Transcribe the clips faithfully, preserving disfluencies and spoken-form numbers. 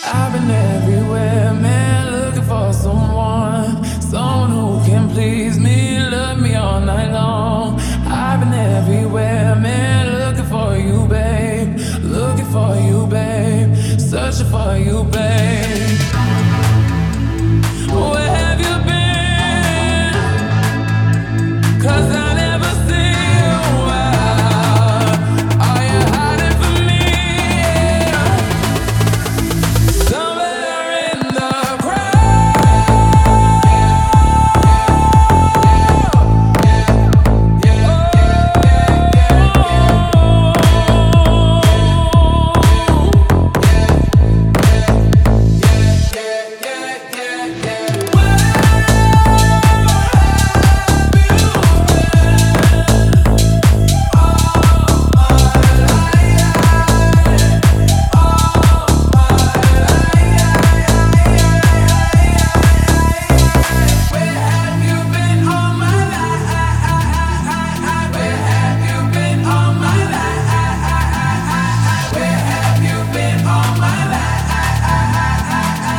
I've been everywhere, man, looking for someone, someone who can please me, love me all night long. I've been everywhere, man, looking for you, babe, looking for you, babe, searching for you, babe. Where have you been? 'Cause I never see you out. Are you hiding from me? Somewhere in the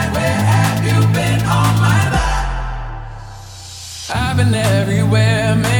I've been everywhere, man.